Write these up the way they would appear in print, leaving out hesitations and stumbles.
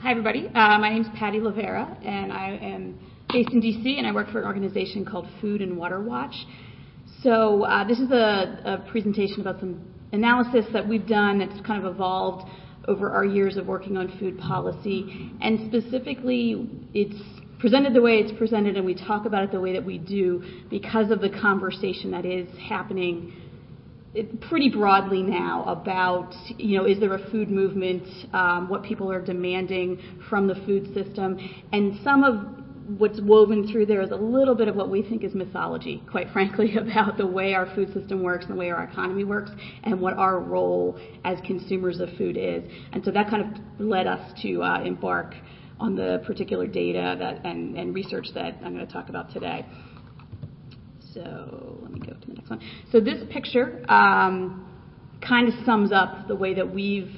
Hi, everybody. My name's Patty Lavera, and I am based in D.C., and I work for an organization called Food and Water Watch. So this is a presentation about some analysis that we've done that's kind of evolved over our years of working on food policy, and specifically it's presented the way it's presented, and we talk about it the way that we do because of the conversation that is happening pretty broadly now about, is there a food movement, what people are demanding from the food system, and some of what's woven through there is a little bit of what we think is mythology, quite frankly, about the way our food system works and the way our economy works and what our role as consumers of food is. And so that kind of led us to embark on the particular data and research that I'm going to talk about today. So let me go to the next one. So this picture kind of sums up the way that we've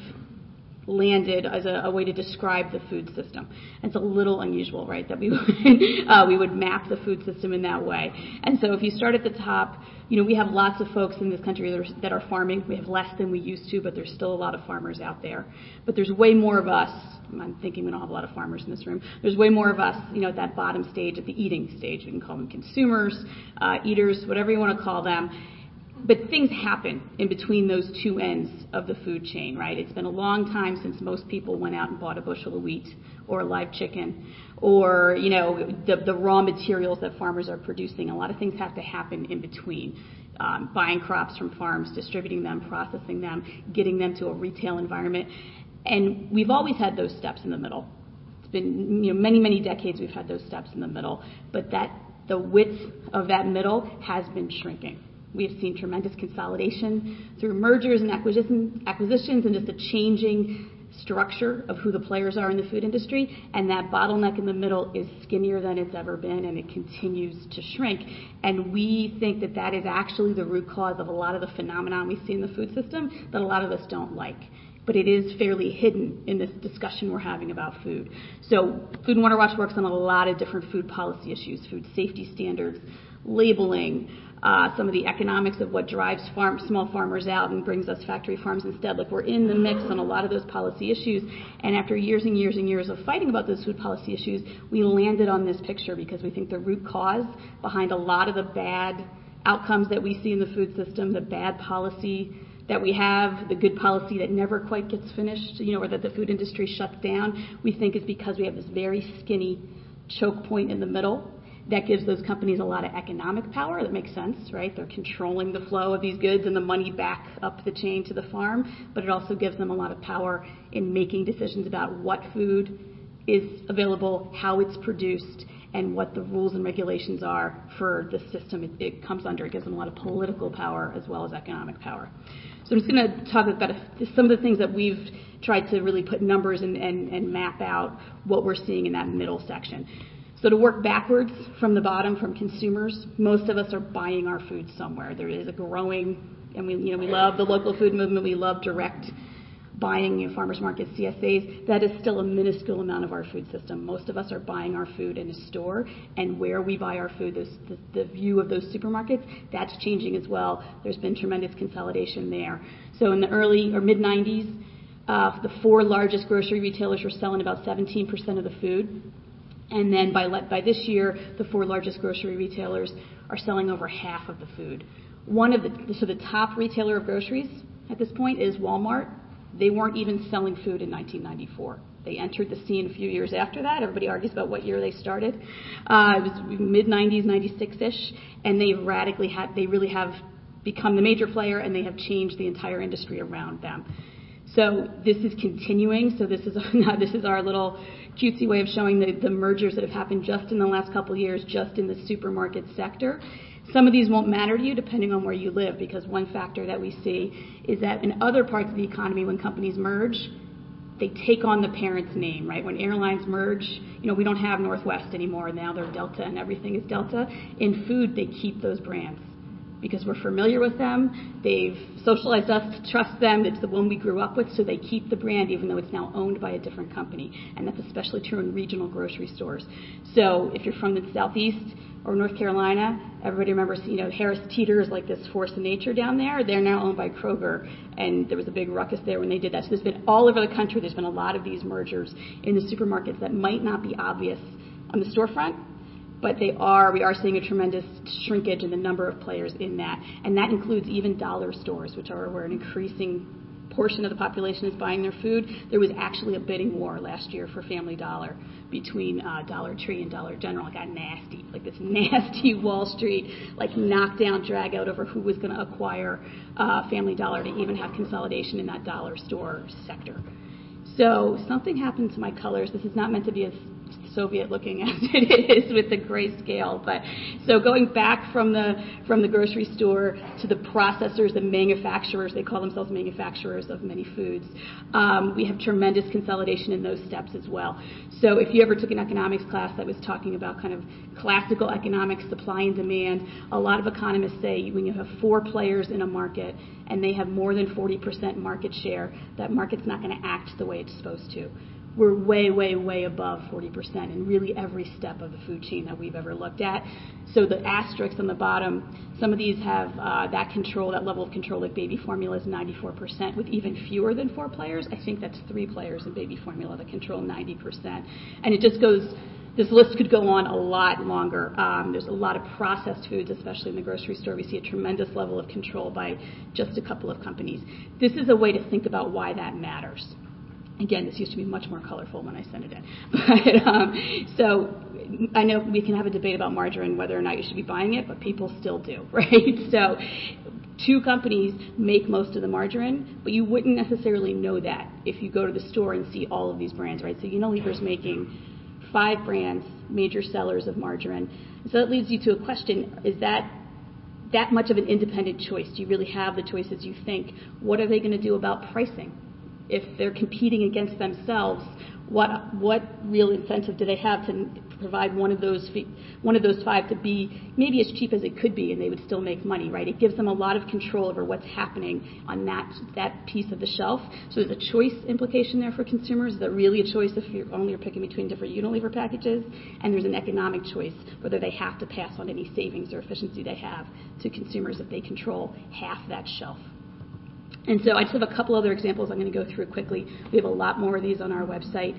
landed as a way to describe the food system. It's a little unusual, right, that we would map the food system in that way. And so if you start at the top, we have lots of folks in this country that are farming. We have less than we used to, but there's still a lot of farmers out there. But there's way more of us. I'm thinking we don't have a lot of farmers in this room. There's way more of us, at that bottom stage, at the eating stage. We can call them consumers, eaters, whatever you want to call them. But things happen in between those two ends of the food chain, right? It's been a long time since most people went out and bought a bushel of wheat or a live chicken or, the raw materials that farmers are producing. A lot of things have to happen in between. Buying crops from farms, distributing them, processing them, getting them to a retail environment. And we've always had those steps in the middle. It's been, many, many decades we've had those steps in the middle. But the width of that middle has been shrinking. We have seen tremendous consolidation through mergers and acquisitions and just a changing structure of who the players are in the food industry. And that bottleneck in the middle is skinnier than it's ever been, and it continues to shrink. And we think that that is actually the root cause of a lot of the phenomenon we see in the food system that a lot of us don't like. But it is fairly hidden in this discussion we're having about food. So Food and Water Watch works on a lot of different food policy issues, food safety standards, labeling, some of the economics of what drives small farmers out and brings us factory farms instead. Like, we're in the mix on a lot of those policy issues. And after years and years and years of fighting about those food policy issues, we landed on this picture because we think the root cause behind a lot of the bad outcomes that we see in the food system, the bad policy that we have, the good policy that never quite gets finished, or that the food industry shuts down, we think is because we have this very skinny choke point in the middle that gives those companies a lot of economic power. That makes sense, right? They're controlling the flow of these goods and the money back up the chain to the farm, but it also gives them a lot of power in making decisions about what food is available, how it's produced, and what the rules and regulations are for the system it comes under. It gives them a lot of political power as well as economic power. So I'm just going to talk about some of the things that we've tried to really put numbers and map out what we're seeing in that middle section. So to work backwards from the bottom, from consumers, most of us are buying our food somewhere. There is a growing, and we love the local food movement. We love direct buying, farmers markets, CSAs. That is still a minuscule amount of our food system. Most of us are buying our food in a store, and where we buy our food, the view of those supermarkets, that's changing as well. There's been tremendous consolidation there. So in the early or mid-90s, the four largest grocery retailers were selling about 17% of the food. And then by this year, the four largest grocery retailers are selling over half of the food. So the top retailer of groceries at this point is Walmart. They weren't even selling food in 1994. They entered the scene a few years after that. Everybody argues about what year they started. It was mid-90s, 96-ish, and they really have become the major player, and they have changed the entire industry around them. So this is continuing. So this is our little cutesy way of showing the mergers that have happened just in the last couple of years, just in the supermarket sector. Some of these won't matter to you depending on where you live, because one factor that we see is that in other parts of the economy, when companies merge, they take on the parent's name, right? When airlines merge, we don't have Northwest anymore. Now they're Delta and everything is Delta. In food, they keep those brands. because we're familiar with them. They've socialized us to trust them. It's the one we grew up with, so they keep the brand even though it's now owned by a different company. And that's especially true in regional grocery stores. So if you're from the Southeast or North Carolina, everybody remembers, Harris Teeter is like this force of nature down there. They're now owned by Kroger, and there was a big ruckus there when they did that. So there's been all over the country, there's been a lot of these mergers in the supermarkets that might not be obvious on the storefront, but we are seeing a tremendous shrinkage in the number of players in that. And that includes even dollar stores, which are where an increasing portion of the population is buying their food. There was actually a bidding war last year for Family Dollar between Dollar Tree and Dollar General. It got nasty, like this nasty Wall Street, like knockdown, drag out over who was going to acquire Family Dollar to even have consolidation in that dollar store sector. So something happened to my colors. This is not meant to be as Soviet looking as it is with the grayscale, but so going back from the grocery store to the processors, the manufacturers, they call themselves manufacturers of many foods. We have tremendous consolidation in those steps as well. So if you ever took an economics class that was talking about kind of classical economics, supply and demand, a lot of economists say when you have 4 players in a market and they have more than 40% market share, that market's not going to act the way it's supposed to. We're way, way, way above 40% in really every step of the food chain that we've ever looked at. So the asterisks on the bottom, some of these have that control, that level of control, like baby formula is 94% with even fewer than 4 players. I think that's 3 players in baby formula that control 90%. And it just goes, this list could go on a lot longer. There's a lot of processed foods, especially in the grocery store. We see a tremendous level of control by just a couple of companies. This is a way to think about why that matters. Again, this used to be much more colorful when I sent it in. But, so I know we can have a debate about margarine, whether or not you should be buying it, but people still do, right? So 2 companies make most of the margarine, but you wouldn't necessarily know that if you go to the store and see all of these brands, right? So Unilever's making 5 brands, major sellers of margarine. So that leads you to a question, is that much of an independent choice? Do you really have the choices you think? What are they going to do about pricing? If they're competing against themselves, what real incentive do they have to provide one of those 5 to be maybe as cheap as it could be, and they would still make money, right? It gives them a lot of control over what's happening on that piece of the shelf. So there's a choice implication there for consumers. Is that really a choice if you're only picking between different Unilever packages? And there's an economic choice, whether they have to pass on any savings or efficiency they have to consumers if they control half that shelf. And so I just have a couple other examples I'm going to go through quickly. We have a lot more of these on our website.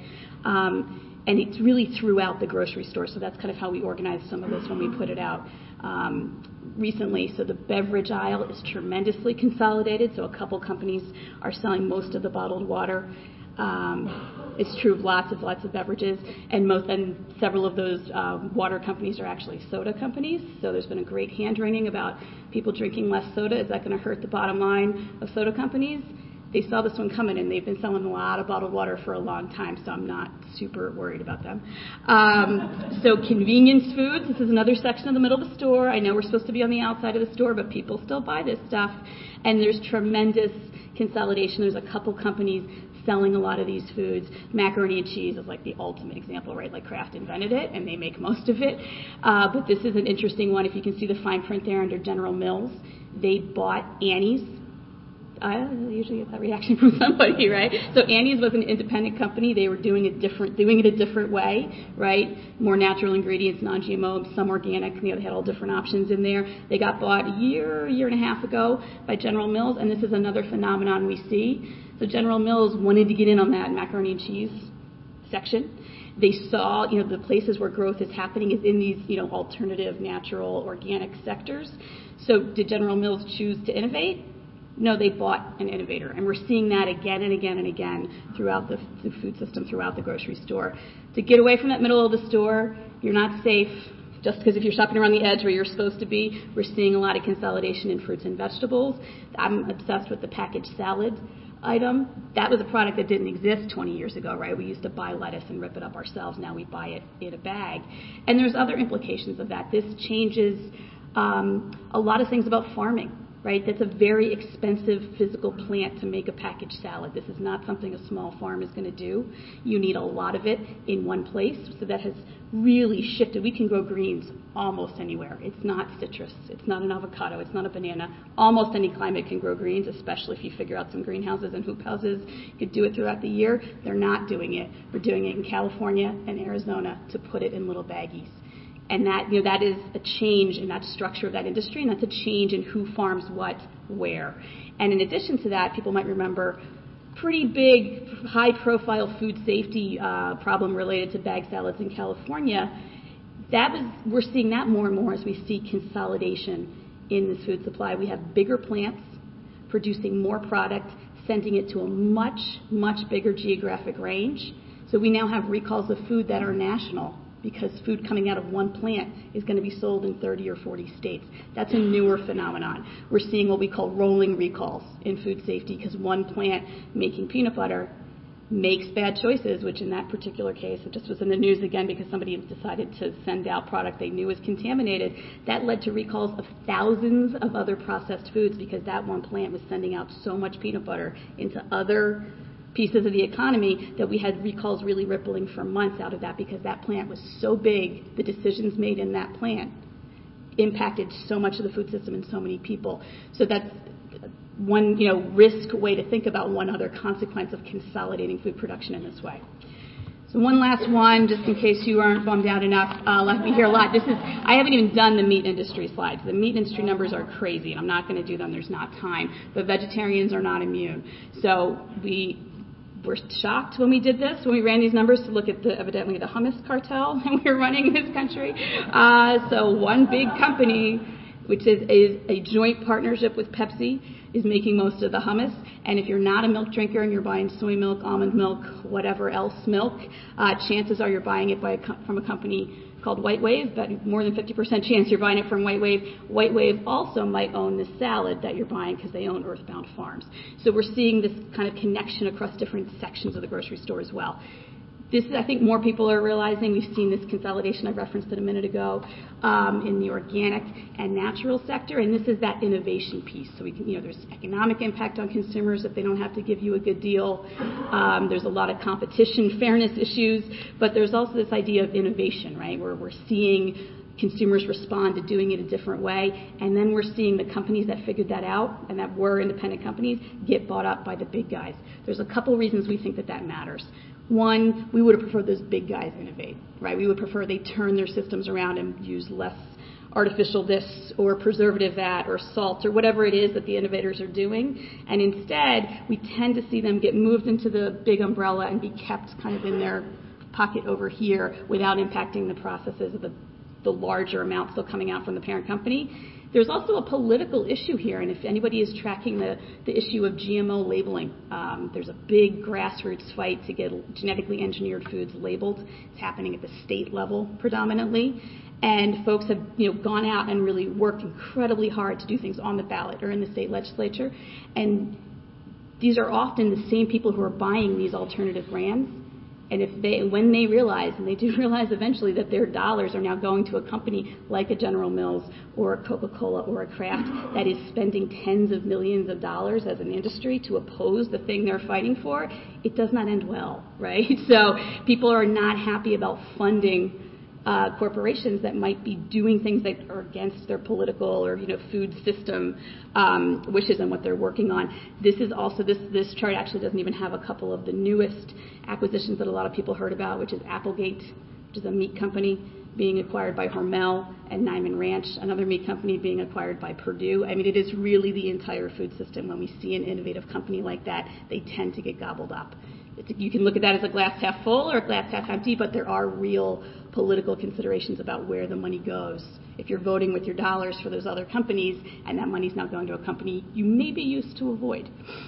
And it's really throughout the grocery store. So that's kind of how we organize some of this when we put it out recently. So the beverage aisle is tremendously consolidated. So a couple companies are selling most of the bottled water. It's true of lots of beverages, and several of those water companies are actually soda companies. So there's been a great hand-wringing about people drinking less soda. Is that going to hurt the bottom line of soda companies? They saw this one coming, and they've been selling a lot of bottled water for a long time, so I'm not super worried about them. So convenience foods, this is another section of the middle of the store. I know we're supposed to be on the outside of the store, but people still buy this stuff, and there's tremendous consolidation. There's a couple companies selling a lot of these foods. Macaroni and cheese is like the ultimate example, right? Like Kraft invented it, and they make most of it. But this is an interesting one. If you can see the fine print there under General Mills, they bought Annie's. I usually get that reaction from somebody, right? So Annie's was an independent company. They were doing it a different way, right? More natural ingredients, non-GMO, some organic. They had all different options in there. They got bought a year and a half ago by General Mills, and this is another phenomenon we see. So General Mills wanted to get in on that macaroni and cheese section. They saw, the places where growth is happening is in these, alternative, natural, organic sectors. So did General Mills choose to innovate? No, they bought an innovator, and we're seeing that again and again and again throughout the food system, throughout the grocery store. To get away from that middle of the store, you're not safe, just because if you're shopping around the edge where you're supposed to be, we're seeing a lot of consolidation in fruits and vegetables. I'm obsessed with the packaged salad item. That was a product that didn't exist 20 years ago, right? We used to buy lettuce and rip it up ourselves. Now we buy it in a bag. And there's other implications of that. This changes a lot of things about farming. right? That's a very expensive physical plant to make a packaged salad. This is not something a small farm is going to do. You need a lot of it in one place, so that has really shifted. We can grow greens almost anywhere. It's not citrus. It's not an avocado. It's not a banana. Almost any climate can grow greens, especially if you figure out some greenhouses and hoop houses. You could do it throughout the year. They're not doing it. We're doing it in California and Arizona to put it in little baggies. And that, that is a change in that structure of that industry, and that's a change in who farms what, where. And in addition to that, people might remember pretty big, high-profile food safety problem related to bag salads in California. We're seeing that more and more as we see consolidation in this food supply. We have bigger plants producing more product, sending it to a much, much bigger geographic range. So we now have recalls of food that are national, because food coming out of one plant is going to be sold in 30 or 40 states. That's a newer phenomenon. We're seeing what we call rolling recalls in food safety, because one plant making peanut butter makes bad choices, which in that particular case, it just was in the news again because somebody decided to send out product they knew was contaminated. That led to recalls of thousands of other processed foods, because that one plant was sending out so much peanut butter into other pieces of the economy that we had recalls really rippling for months out of that, because that plant was so big, the decisions made in that plant impacted so much of the food system and so many people. So that's one risk way to think about one other consequence of consolidating food production in this way. So one last one, just in case you aren't bummed out enough. We hear a lot. I haven't even done the meat industry slides. The meat industry numbers are crazy, and I'm not going to do them. There's not time. But vegetarians are not immune. So we were shocked when we did this, when we ran these numbers to look at evidently the hummus cartel that we were running in this country. So one big company, which is a joint partnership with Pepsi, is making most of the hummus. And if you're not a milk drinker and you're buying soy milk, almond milk, whatever else milk, chances are you're buying it from a company called White Wave, but more than 50% chance you're buying it from White Wave. White Wave also might own the salad that you're buying because they own Earthbound Farms. So we're seeing this kind of connection across different sections of the grocery store as well. This is, I think, more people are realizing. We've seen this consolidation I referenced it a minute ago in the organic and natural sector, and this is that innovation piece. So we can, there's economic impact on consumers if they don't have to give you a good deal. There's a lot of competition, fairness issues, but there's also this idea of innovation, right? Where we're seeing consumers respond to doing it a different way, and then we're seeing the companies that figured that out and that were independent companies get bought up by the big guys. There's a couple reasons we think that matters. One, we would have preferred those big guys innovate, right? We would prefer they turn their systems around and use less artificial this or preservative that or salt or whatever it is that the innovators are doing. And instead, we tend to see them get moved into the big umbrella and be kept kind of in their pocket over here without impacting the processes of the larger amount still coming out from the parent company. There's also a political issue here, and if anybody is tracking the issue of GMO labeling, there's a big grassroots fight to get genetically engineered foods labeled. It's happening at the state level predominantly, and folks have gone out and really worked incredibly hard to do things on the ballot or in the state legislature, and these are often the same people who are buying these alternative brands. And when they realize, and they do realize eventually, that their dollars are now going to a company like a General Mills or a Coca-Cola or a Kraft that is spending tens of millions of dollars as an industry to oppose the thing they're fighting for, it does not end well, right? So people are not happy about funding corporations that might be doing things that are against their political or food system wishes and what they're working on. This is also this chart actually doesn't even have a couple of the newest acquisitions that a lot of people heard about, which is Applegate, which is a meat company being acquired by Hormel, and Niman Ranch, another meat company being acquired by Purdue. I mean, it is really the entire food system. When we see an innovative company like that, they tend to get gobbled up. You can look at that as a glass half full or a glass half empty, but there are real political considerations about where the money goes. If you're voting with your dollars for those other companies and that money's now going to a company you may be used to avoid.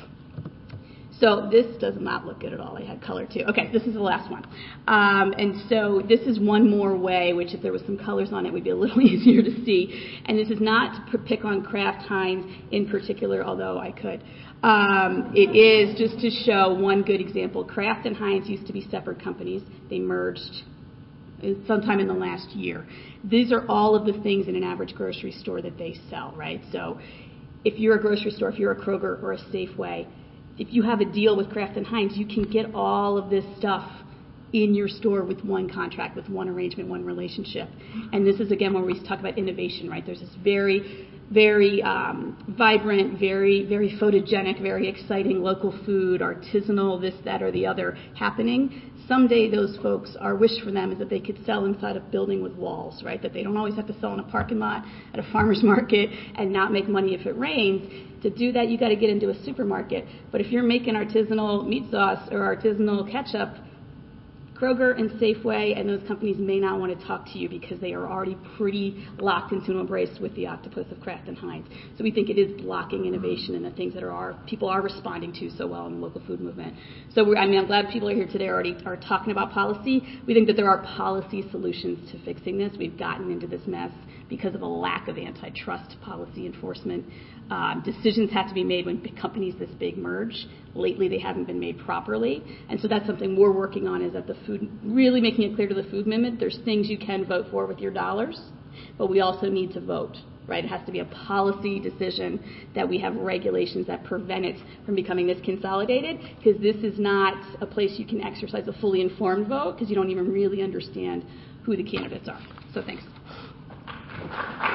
So this does not look good at all. I had color too. Okay, this is the last one. And so this is one more way, which if there was some colors on it would be a little easier to see. And this is not to pick on Kraft Heinz in particular, although I could. It is just to show one good example. Kraft and Heinz used to be separate companies. They merged sometime in the last year. These are all of the things in an average grocery store that they sell, right? So if you're a grocery store, if you're a Kroger or a Safeway, if you have a deal with Kraft and Heinz, you can get all of this stuff in your store with one contract, with one arrangement, one relationship. And this is, again, where we talk about innovation, right? There's this very, very vibrant, very, very photogenic, very exciting local food, artisanal, this, that, or the other happening. Someday those folks, our wish for them is that they could sell inside a building with walls, right? That they don't always have to sell in a parking lot at a farmer's market and not make money if it rains. To do that, you got to get into a supermarket. But if you're making artisanal meat sauce or artisanal ketchup, Kroger and Safeway and those companies may not want to talk to you because they are already pretty locked into an embrace with the octopus of Kraft and Heinz. So we think it is blocking innovation and the things that people are responding to so well in the local food movement. So I'm glad people are here today already are talking about policy. We think that there are policy solutions to fixing this. We've gotten into this mess because of a lack of antitrust policy enforcement. Decisions have to be made when companies this big merge. Lately, they haven't been made properly. And so that's something we're working on, is that really making it clear to the food movement, there's things you can vote for with your dollars, but we also need to vote, right? It has to be a policy decision that we have regulations that prevent it from becoming this consolidated, because this is not a place you can exercise a fully informed vote because you don't even really understand who the candidates are. So thanks.